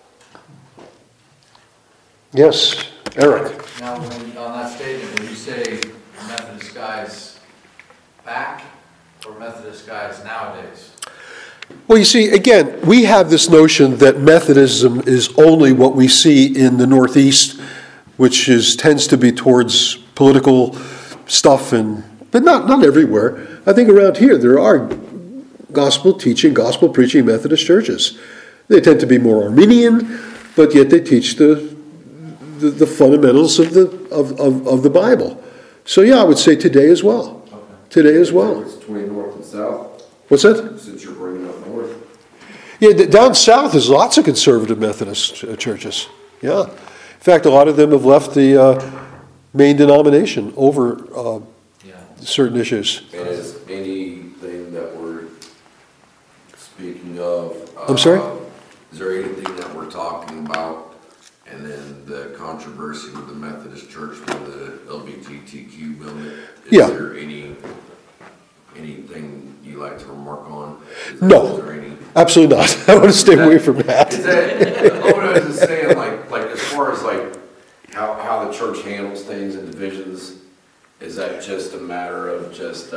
Speaker 1: Yes, Eric.
Speaker 2: Now, on that statement, when you say Methodist guys back or Methodist guys nowadays?
Speaker 1: Well, you see, again, we have this notion that Methodism is only what we see in the Northeast, which tends to be towards political stuff, but not everywhere. I think around here there are gospel teaching, gospel preaching Methodist churches. They tend to be more Arminian, but yet they teach the fundamentals of the Bible. So yeah, I would say today as well.
Speaker 4: Okay.
Speaker 1: Today as well.
Speaker 4: It's between north and south.
Speaker 1: What's that?
Speaker 4: Since you're bringing up north.
Speaker 1: Yeah, down south there's lots of conservative Methodist churches. Yeah. In fact, a lot of them have left the main denomination over certain issues.
Speaker 4: And is anything that we're speaking of...
Speaker 1: I'm sorry?
Speaker 4: Is there anything that we're talking about, and then the controversy with the Methodist Church with the LGBTQ movement? Is there anything you like to remark on?
Speaker 1: No, absolutely not. I want to stay away from that.
Speaker 4: Is that what I was just saying, like as far as like how the church handles things and divisions, is that just a matter of just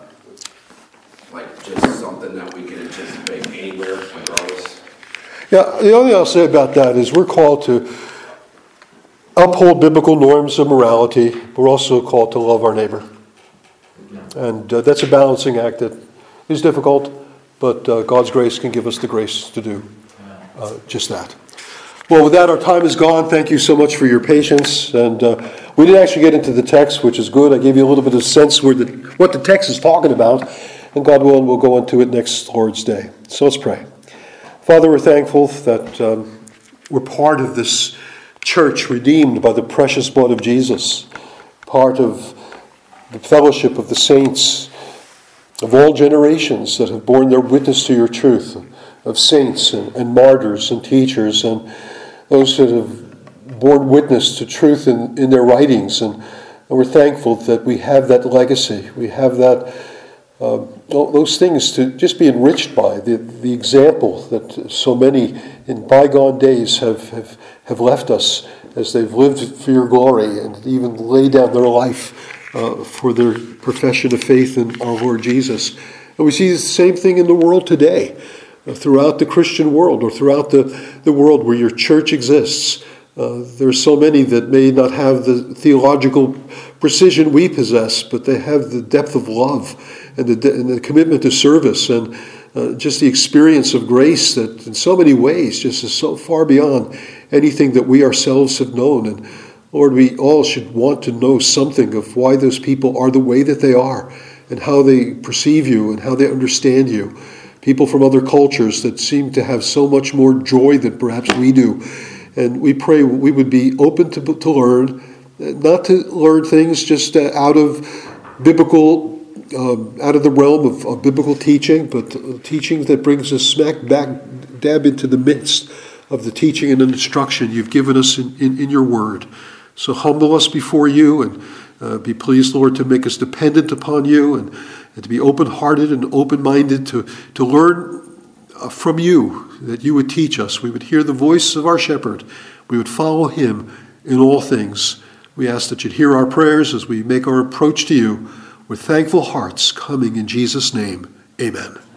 Speaker 4: something that we can anticipate anywhere regardless? Yeah,
Speaker 1: the only thing I'll say about that is we're called to uphold biblical norms of morality. We're also called to love our neighbor. And that's a balancing act that is difficult, but God's grace can give us the grace to do just that. Well, with that, our time is gone. Thank you so much for your patience. And we didn't actually get into the text, which is good. I gave you a little bit of sense what the text is talking about. And God willing, we'll go into it next Lord's Day. So let's pray. Father, we're thankful that we're part of this church redeemed by the precious blood of Jesus, part of the fellowship of the saints of all generations that have borne their witness to your truth, of saints and martyrs and teachers and those that have borne witness to truth in their writings. And we're thankful that we have that legacy. We have that those things to just be enriched by, the example that so many in bygone days have left us as they've lived for your glory and even laid down their life for their profession of faith in our Lord Jesus. And we see the same thing in the world today, throughout the Christian world or throughout the world where your church exists. There are so many that may not have the theological precision we possess, but they have the depth of love and the commitment to service and just the experience of grace that in so many ways just is so far beyond anything that we ourselves have known. And Lord, we all should want to know something of why those people are the way that they are and how they perceive you and how they understand you. People from other cultures that seem to have so much more joy than perhaps we do. And we pray we would be open to learn, not to learn things just out of biblical, out of the realm of biblical teaching, but teaching that brings us smack dab into the midst of the teaching and instruction you've given us in your word. So humble us before you, and be pleased, Lord, to make us dependent upon you, and to be open-hearted and open-minded to learn from you, that you would teach us. We would hear the voice of our shepherd. We would follow him in all things. We ask that you'd hear our prayers as we make our approach to you with thankful hearts, coming in Jesus' name. Amen.